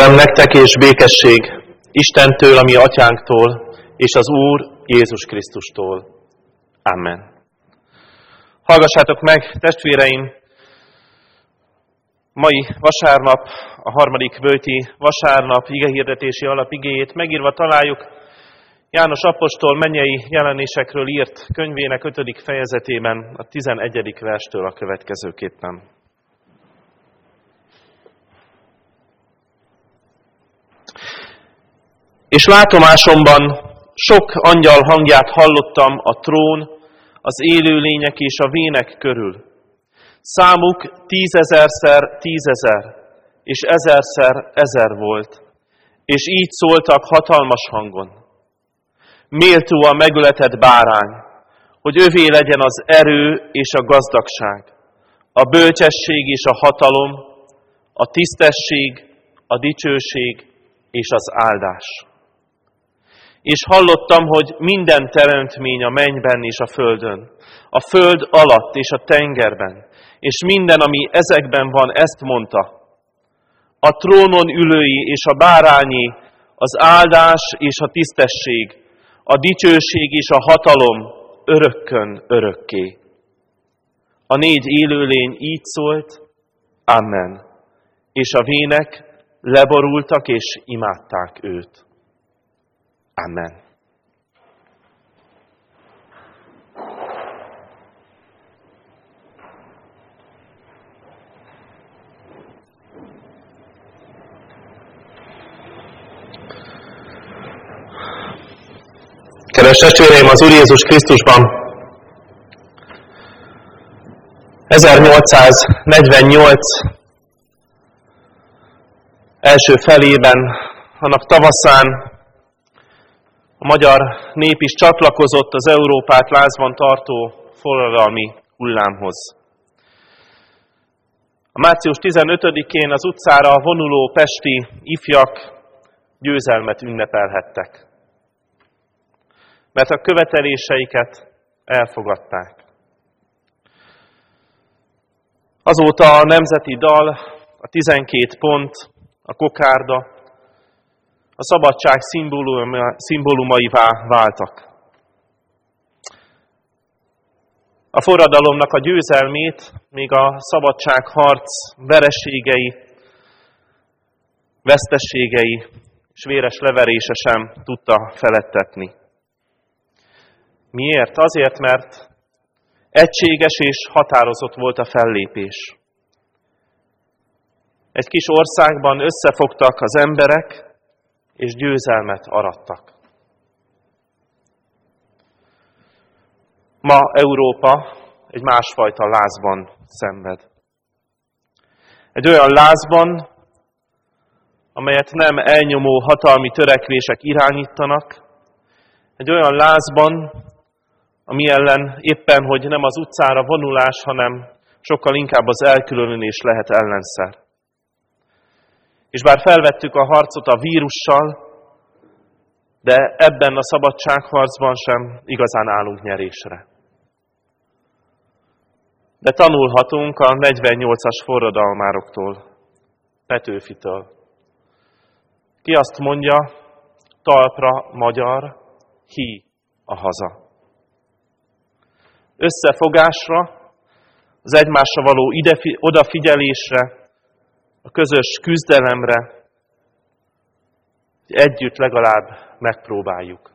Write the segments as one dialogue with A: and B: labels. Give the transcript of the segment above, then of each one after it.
A: Kegyelem nektek és békesség Istentől, a mi atyánktól, és az Úr Jézus Krisztustól. Amen. Hallgassátok meg, testvéreim, mai vasárnap, a harmadik böjti vasárnap igehirdetési alapigéjét megírva találjuk János apostol mennyei jelenésekről írt könyvének 5. fejezetében, a 11. verstől a következőképpen. És látomásomban sok angyal hangját hallottam a trón, az élőlények és a vének körül. Számuk 10.000-szer 10.000, és 1000-szer 1000 volt, és így szóltak hatalmas hangon. Méltó a megöletett bárány, hogy övé legyen az erő és a gazdagság, a bölcsesség és a hatalom, a tisztesség, a dicsőség és az áldás. És hallottam, hogy minden teremtmény a mennyben és a földön, a föld alatt és a tengerben, és minden, ami ezekben van, ezt mondta. A trónon ülői és a bárányi, az áldás és a tisztesség, a dicsőség és a hatalom örökkön örökké. A 4 élőlény így szólt, Amen. És a vének leborultak és imádták őt. Amen. Kedves testvéreim, az Úr Jézus Krisztusban 1848 első felében, annak tavaszán a magyar nép is csatlakozott az Európát lázban tartó forradalmi hullámhoz. A március 15-én az utcára vonuló pesti ifjak győzelmet ünnepelhettek, mert a követeléseiket elfogadták. Azóta a nemzeti dal, a 12 pont, a kokárda, a szabadság szimbólumaivá váltak. A forradalomnak a győzelmét még a szabadságharc vereségei, veszteségei és véres leverése sem tudta feledtetni. Miért? Azért, mert egységes és határozott volt a fellépés. Egy kis országban összefogtak az emberek, és győzelmet arattak. Ma Európa egy másfajta lázban szenved. Egy olyan lázban, amelyet nem elnyomó hatalmi törekvések irányítanak, egy olyan lázban, ami ellen éppen, hogy nem az utcára vonulás, hanem sokkal inkább az elkülönülés lehet ellenszer. És bár felvettük a harcot a vírussal, de ebben a szabadságharcban sem igazán állunk nyerésre. De tanulhatunk a 48-as forradalmároktól, Petőfitől. Ki azt mondja, talpra magyar, hí a haza. Összefogásra, az egymásra való odafigyelésre, a közös küzdelemre, együtt legalább megpróbáljuk.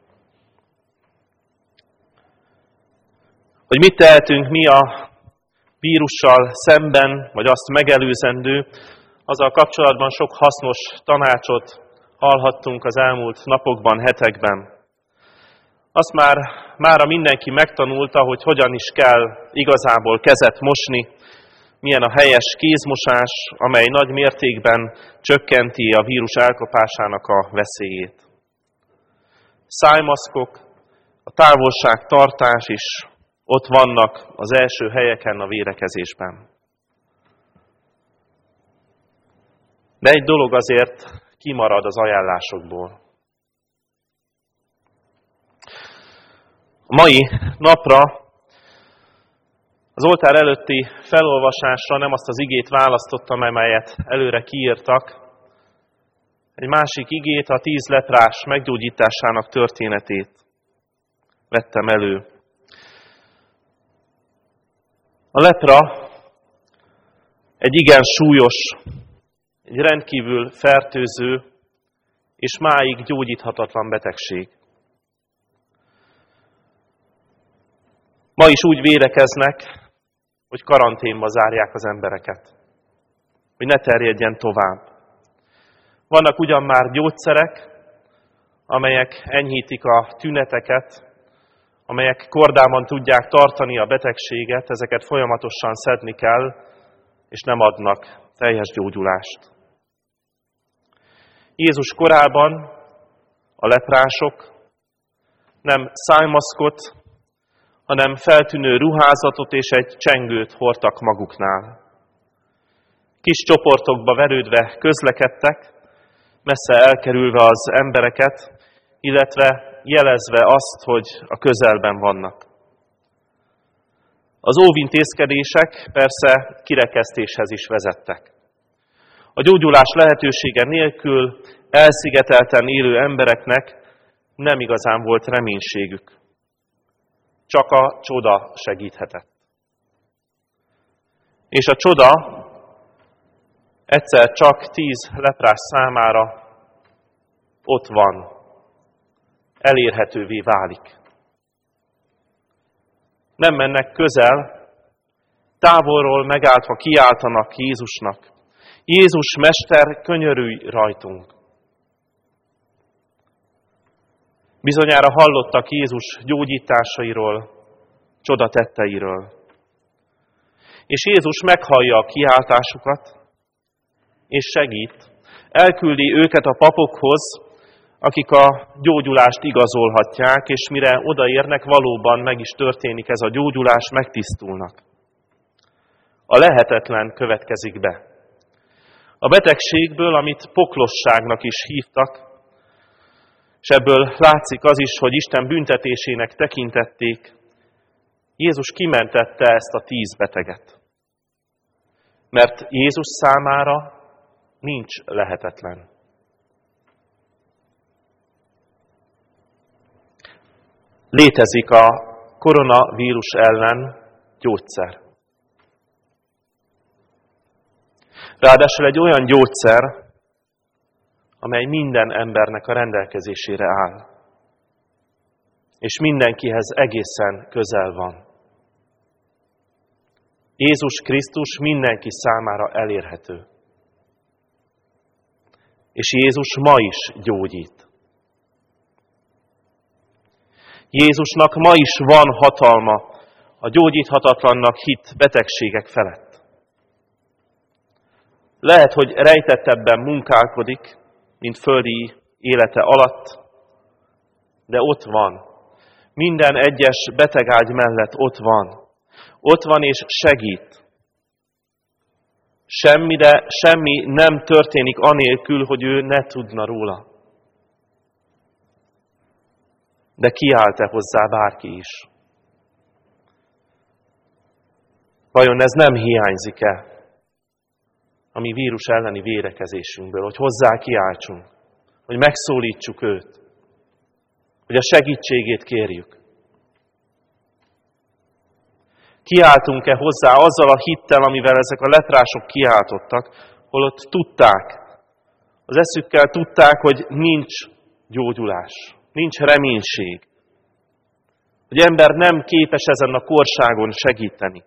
A: Hogy mit tehetünk mi a vírussal szemben, vagy azt megelőzendő, azzal kapcsolatban sok hasznos tanácsot hallhattunk az elmúlt napokban, hetekben. Azt mára mindenki megtanulta, hogy hogyan is kell igazából kezet mosni, milyen a helyes kézmosás, amely nagy mértékben csökkenti a vírus elkapásának a veszélyét. Szájmaszkok, a távolságtartás is ott vannak az első helyeken a védekezésben. De egy dolog azért kimarad az ajánlásokból. A mai napra az oltár előtti felolvasásra nem azt az igét választottam, amelyet előre kiírtak, egy másik igét, a 10 leprás meggyógyításának történetét vettem elő. A lepra egy igen súlyos, egy rendkívül fertőző és máig gyógyíthatatlan betegség. Ma is úgy védekeznek, hogy karanténba zárják az embereket, hogy ne terjedjen tovább. Vannak ugyan már gyógyszerek, amelyek enyhítik a tüneteket, amelyek kordában tudják tartani a betegséget, ezeket folyamatosan szedni kell, és nem adnak teljes gyógyulást. Jézus korában a leprások nem szájmaszkot, hanem feltűnő ruházatot és egy csengőt hordtak maguknál. Kis csoportokba verődve közlekedtek, messze elkerülve az embereket, illetve jelezve azt, hogy a közelben vannak. Az óvintézkedések persze kirekesztéshez is vezettek. A gyógyulás lehetősége nélkül elszigetelten élő embereknek nem igazán volt reménységük. Csak a csoda segíthetett. És a csoda egyszer csak 10 leprás számára ott van, elérhetővé válik. Nem mennek közel, távolról megálltva kiáltanak Jézusnak. Jézus Mester, könyörülj rajtunk! Bizonyára hallottak Jézus gyógyításairól, csodatetteiről. És Jézus meghallja a kiáltásukat, és segít. Elküldi őket a papokhoz, akik a gyógyulást igazolhatják, és mire odaérnek, valóban meg is történik ez a gyógyulás, megtisztulnak. A lehetetlen következik be. A betegségből, amit poklosságnak is hívtak, és ebből látszik az is, hogy Isten büntetésének tekintették, Jézus kimentette ezt a 10 beteget. Mert Jézus számára nincs lehetetlen. Létezik a koronavírus ellen gyógyszer. Ráadásul egy olyan gyógyszer, amely minden embernek a rendelkezésére áll. És mindenkihez egészen közel van. Jézus Krisztus mindenki számára elérhető. És Jézus ma is gyógyít. Jézusnak ma is van hatalma a gyógyíthatatlannak hitt betegségek felett. Lehet, hogy rejtettebben munkálkodik, mint földi élete alatt, de ott van. Minden egyes betegágy mellett ott van. Ott van és segít. Semmi nem történik anélkül, hogy ő ne tudna róla. De kiállt-e hozzá bárki is? Vajon ez nem hiányzik-e a mi vírus elleni védekezésünkből, hogy hozzá kiáltsunk, hogy megszólítsuk őt, hogy a segítségét kérjük? Kiáltunk-e hozzá azzal a hittel, amivel ezek a leprások kiáltottak, holott tudták, az eszükkel tudták, hogy nincs gyógyulás, nincs reménység, hogy ember nem képes ezen a korságon segíteni.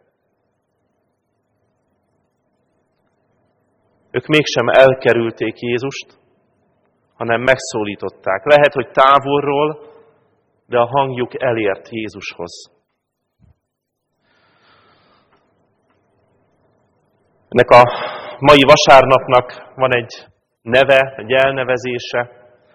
A: Ők mégsem elkerülték Jézust, hanem megszólították. Lehet, hogy távolról, de a hangjuk elért Jézushoz. Ennek a mai vasárnapnak van egy neve, egy elnevezése.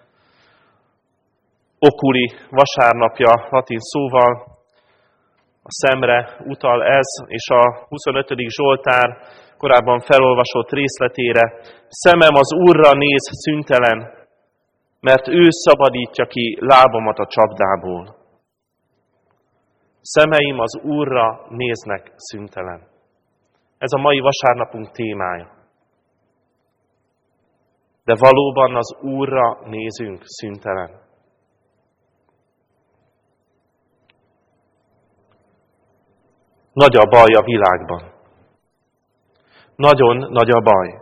A: Oculi vasárnapja latin szóval, a szemre utal ez, és a 25. Zsoltár korábban felolvasott részletére. Szemem az Úrra néz szüntelen, mert ő szabadítja ki lábamat a csapdából. Szemeim az Úrra néznek szüntelen. Ez a mai vasárnapunk témája. de valóban az Úrra nézünk szüntelen. Nagy a baj a világban. Nagyon nagy a baj.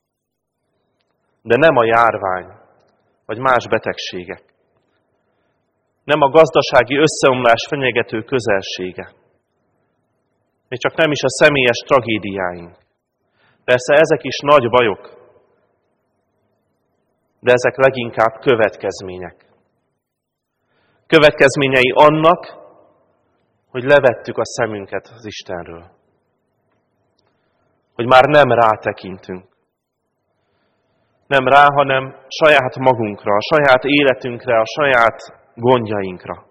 A: De nem a járvány, vagy más betegségek. Nem a gazdasági összeomlás fenyegető közelsége. Még csak nem is a személyes tragédiáink. Persze ezek is nagy bajok, de ezek leginkább következmények. Következményei annak, hogy levettük a szemünket az Istenről. Hogy már nem rátekintünk. Nem rá, hanem saját magunkra, a saját életünkre, a saját gondjainkra.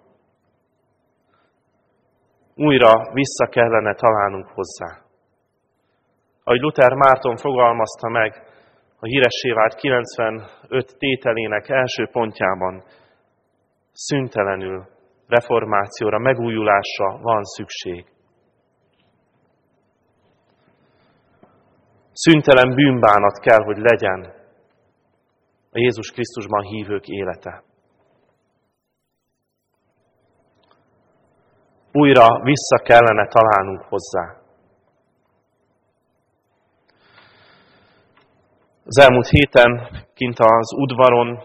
A: Újra vissza kellene találnunk hozzá. Ahogy Luther Márton fogalmazta meg a híressé vált 95 tételének első pontjában, szüntelenül reformációra, megújulásra van szükség. Szüntelen bűnbánat kell, hogy legyen a Jézus Krisztusban hívők élete. Újra vissza kellene találnunk hozzá. Az elmúlt héten kint az udvaron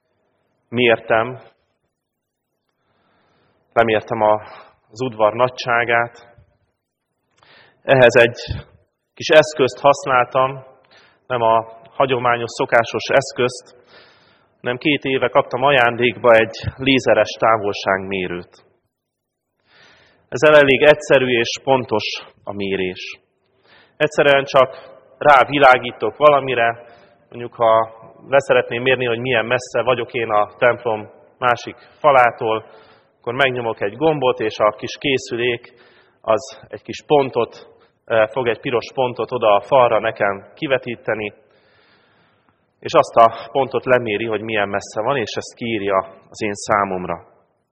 A: lemértem az udvar nagyságát. Ehhez egy kis eszközt használtam, nem a hagyományos, szokásos eszközt, hanem 2 éve kaptam ajándékba egy lézeres távolságmérőt. Ezzel elég egyszerű és pontos a mérés. Egyszerűen csak rávilágítok valamire, mondjuk ha leszeretném mérni, hogy milyen messze vagyok én a templom másik falától, akkor megnyomok egy gombot, és a kis készülék az egy kis pontot, fog egy piros pontot oda a falra nekem kivetíteni, és azt a pontot leméri, hogy milyen messze van, és ezt kiírja az én számomra.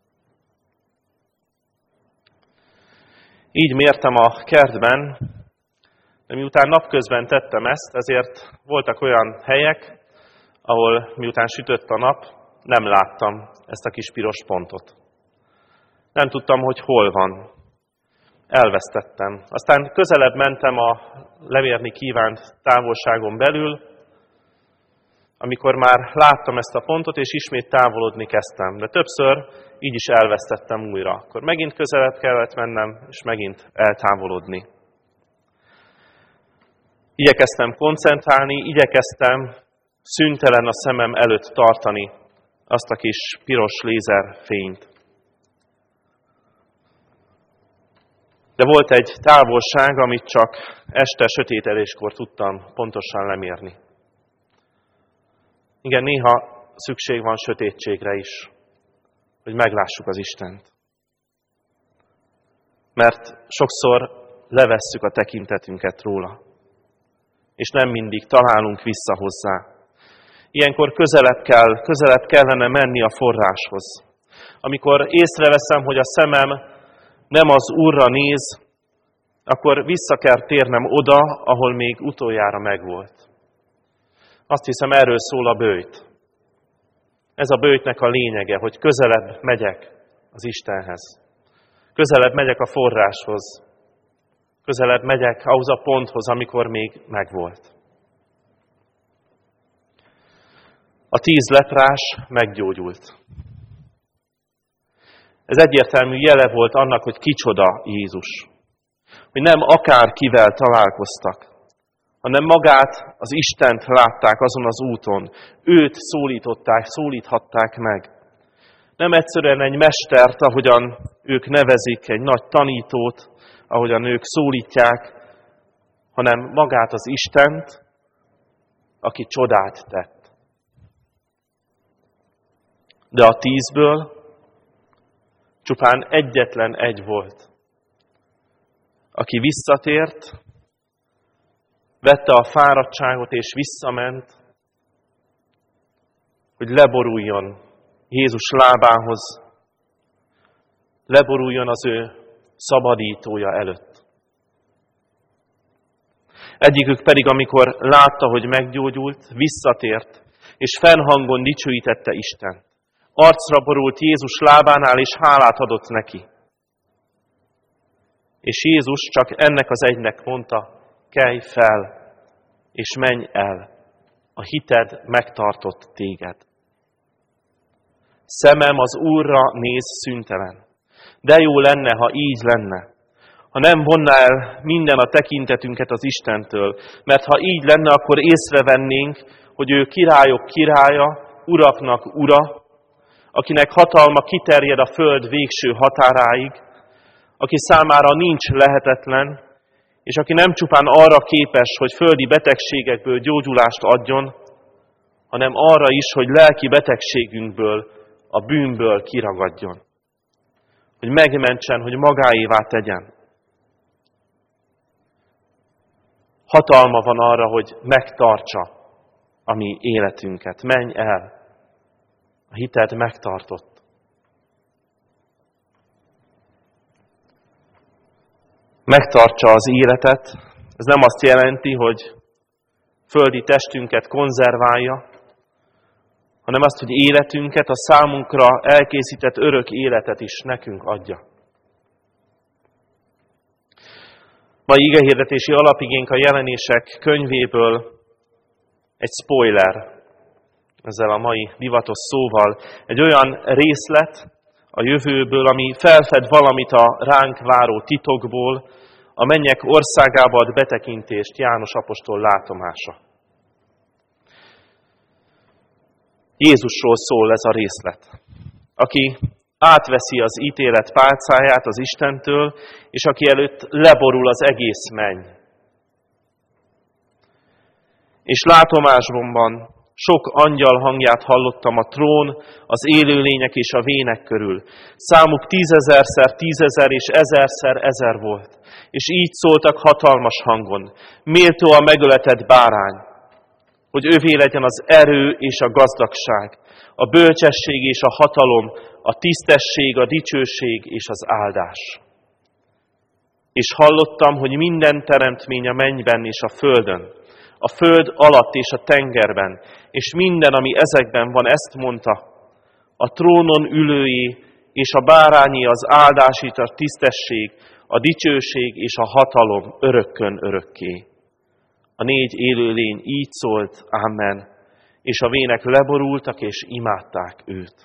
A: Így mértem a kertben, de miután napközben tettem ezt, ezért voltak olyan helyek, ahol miután sütött a nap, nem láttam ezt a kis piros pontot. Nem tudtam, hogy hol van. Elvesztettem. Aztán közelebb mentem a lemérni kívánt távolságon belül, amikor már láttam ezt a pontot, és ismét távolodni kezdtem. De többször így is elvesztettem újra. Akkor megint közelebb kellett mennem, és megint eltávolodni. Igyekeztem koncentrálni, igyekeztem szüntelen a szemem előtt tartani azt a kis piros lézerfényt. De volt egy távolság, amit csak este sötétedéskor tudtam pontosan lemérni. Igen, néha szükség van sötétségre is, hogy meglássuk az Istent. Mert sokszor levesszük a tekintetünket róla, és nem mindig találunk vissza hozzá. Ilyenkor közelebb kellene menni a forráshoz. Amikor észreveszem, hogy a szemem nem az Úrra néz, akkor vissza kell térnem oda, ahol még utoljára megvolt. Azt hiszem, erről szól a böjt. Ez a böjtnek a lényege, hogy közelebb megyek az Istenhez. Közelebb megyek a forráshoz. Közelebb megyek ahhoz a ponthoz, amikor még megvolt. A 10 leprás meggyógyult. Ez egyértelmű jele volt annak, hogy kicsoda Jézus. Hogy nem akárkivel találkoztak, hanem magát, az Istent látták azon az úton. Őt szólíthatták meg. Nem egyszerűen egy mestert, ahogyan ők nevezik, egy nagy tanítót, ahogyan ők szólítják, hanem magát az Istent, aki csodát tett. De a 10-ből csupán egyetlen egy volt, aki visszatért, vette a fáradtságot és visszament, hogy leboruljon Jézus lábához, leboruljon az ő szabadítója előtt. Egyikük pedig, amikor látta, hogy meggyógyult, visszatért, és fennhangon dicsőítette Istent. Arcra borult Jézus lábánál, és hálát adott neki. És Jézus csak ennek az egynek mondta, kelj fel, és menj el, a hited megtartott téged. Szemem az Úrra néz szüntelen. De jó lenne, ha így lenne. Ha nem vonná el minden a tekintetünket az Istentől, mert ha így lenne, akkor észrevennénk, hogy ő királyok királya, uraknak ura, akinek hatalma kiterjed a föld végső határáig, aki számára nincs lehetetlen, és aki nem csupán arra képes, hogy földi betegségekből gyógyulást adjon, hanem arra is, hogy lelki betegségünkből, a bűnből kiragadjon. Hogy megmentsen, hogy magáévá tegyen. Hatalma van arra, hogy megtartsa a mi életünket. Menj el! A hited megtartott. Megtartsa az életet. Ez nem azt jelenti, hogy földi testünket konzerválja, hanem azt, hogy életünket, a számunkra elkészített örök életet is nekünk adja. Mai igehirdetési alapigénk a Jelenések könyvéből egy spoiler, ezzel a mai divatos szóval, egy olyan részlet a jövőből, ami felfed valamit a ránk váró titokból, a mennyek országába ad betekintést János apostol látomása. Jézusról szól ez a részlet, aki átveszi az ítélet pálcáját az Istentől, és aki előtt leborul az egész menny. És látomásomban sok angyal hangját hallottam a trón, az élőlények és a vének körül. Számuk 10.000-szer 10.000 és 1000-szer 1000 volt. És így szóltak hatalmas hangon, méltó a megöletett bárány, hogy övé legyen az erő és a gazdagság, a bölcsesség és a hatalom, a tisztesség, a dicsőség és az áldás. És hallottam, hogy minden teremtmény a mennyben és a földön, a föld alatt és a tengerben, és minden, ami ezekben van, ezt mondta, a trónon ülőjé és a bárányé az áldás és a tisztesség, a dicsőség és a hatalom örökkön örökké. A 4 élőlény így szólt, Amen, és a vének leborultak és imádták őt.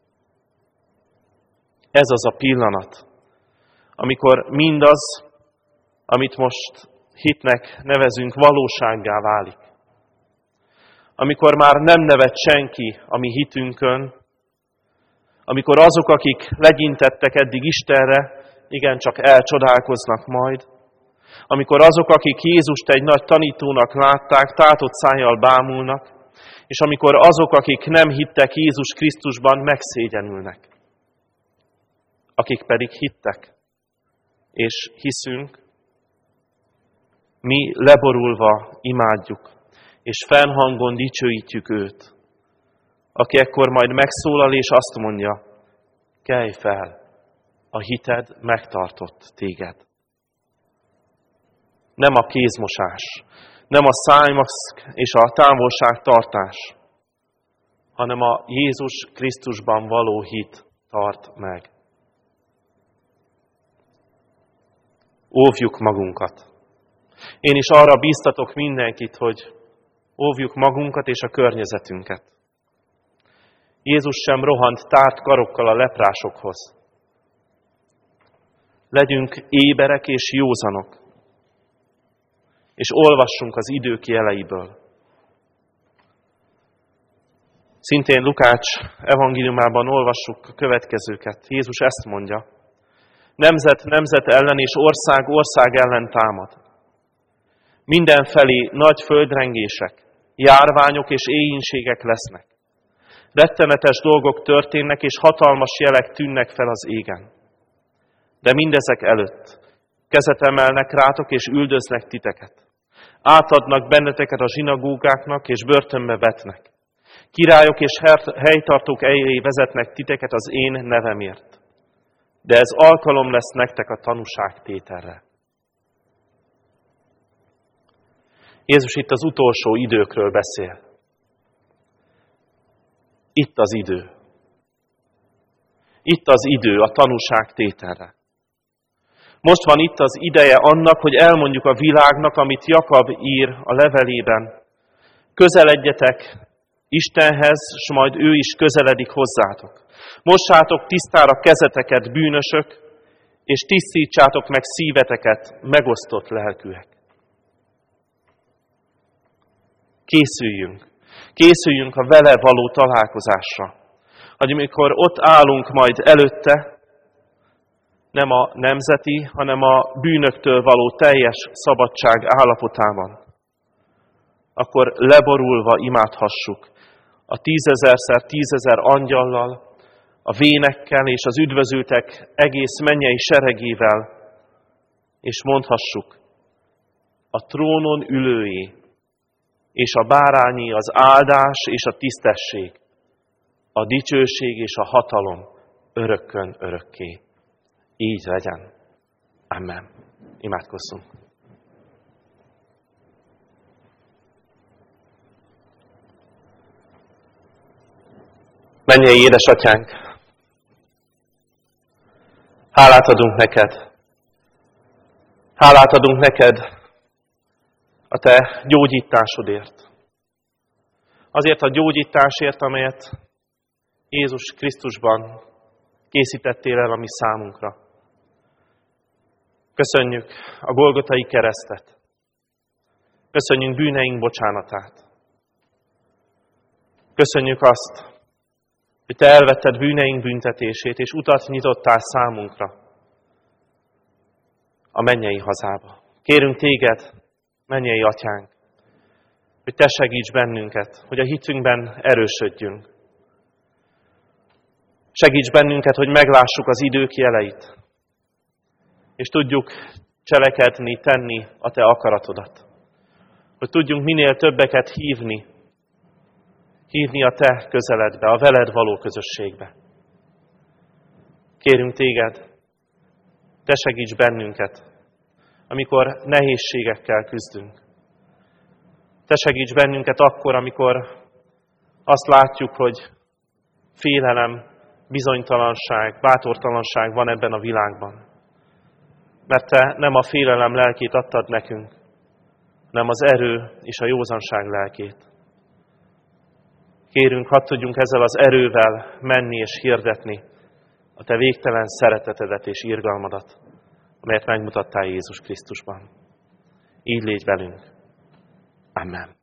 A: Ez az a pillanat, amikor mindaz, amit most hitnek nevezünk, valósággá válik. Amikor már nem nevet senki a mi hitünkön, amikor azok, akik legyintettek eddig Istenre, igencsak elcsodálkoznak majd, amikor azok, akik Jézust egy nagy tanítónak látták, tátott szájjal bámulnak, és amikor azok, akik nem hittek Jézus Krisztusban, megszégyenülnek. Akik pedig hittek, és hiszünk, mi leborulva imádjuk, és fennhangon dicsőítjük őt, aki ekkor majd megszólal, és azt mondja, kelj fel, a hited megtartott téged. Nem a kézmosás, nem a szájmaszk és a távolságtartás, hanem a Jézus Krisztusban való hit tart meg. Óvjuk magunkat. Én is arra bíztatok mindenkit, hogy óvjuk magunkat és a környezetünket. Jézus sem rohant tárt karokkal a leprásokhoz. Legyünk éberek és józanok, és olvassunk az idők jeleiből. Szintén Lukács evangéliumában olvassuk a következőket. Jézus ezt mondja, nemzet nemzet ellen és ország ország ellen támad. Mindenfelé nagy földrengések, járványok és éhínségek lesznek. Rettenetes dolgok történnek, és hatalmas jelek tűnnek fel az égen. De mindezek előtt kezet emelnek rátok, és üldöznek titeket. Átadnak benneteket a zsinagógáknak, és börtönbe vetnek. Királyok és helytartók elé vezetnek titeket az én nevemért. De ez alkalom lesz nektek a tanúságtételre. Jézus itt az utolsó időkről beszél. Itt az idő. Itt az idő a tanúságtételre. Most van itt az ideje annak, hogy elmondjuk a világnak, amit Jakab ír a levelében. Közeledjetek Istenhez, s majd ő is közeledik hozzátok. Mossátok tisztára kezeteket, bűnösök, és tisztítsátok meg szíveteket, megosztott lelkűek. Készüljünk a vele való találkozásra. Hogy amikor ott állunk majd előtte, nem a nemzeti, hanem a bűnöktől való teljes szabadság állapotában, akkor leborulva imádhassuk a 10.000-szer 10.000 angyallal, a vénekkel és az üdvözültek egész mennyei seregével, és mondhassuk, a trónon ülőjé, és a bárányi az áldás és a tisztesség, a dicsőség és a hatalom örökkön örökké. Így legyen. Amen. Imádkozzunk. Mennyei édesatyánk, hálát adunk neked. Hálát adunk neked a te gyógyításodért. Azért a gyógyításért, amelyet Jézus Krisztusban készítettél el a mi számunkra. Köszönjük a Golgotai keresztet. Köszönjük bűneink bocsánatát. Köszönjük azt, hogy te elvetted bűneink büntetését, és utat nyitottál számunkra a mennyei hazába. Kérünk téged, mennyei atyánk, hogy te segíts bennünket, hogy a hitünkben erősödjünk. Segíts bennünket, hogy meglássuk az idők jeleit, és tudjuk cselekedni, tenni a te akaratodat. Hogy tudjunk minél többeket hívni a te közeledbe, a veled való közösségbe. Kérünk téged, te segíts bennünket, amikor nehézségekkel küzdünk. Te segíts bennünket akkor, amikor azt látjuk, hogy félelem, bizonytalanság, bátortalanság van ebben a világban. Mert te nem a félelem lelkét adtad nekünk, hanem az erő és a józanság lelkét. Kérünk, hadd tudjunk ezzel az erővel menni és hirdetni a te végtelen szeretetedet és irgalmadat, amelyet megmutattál Jézus Krisztusban. Így légy velünk. Amen.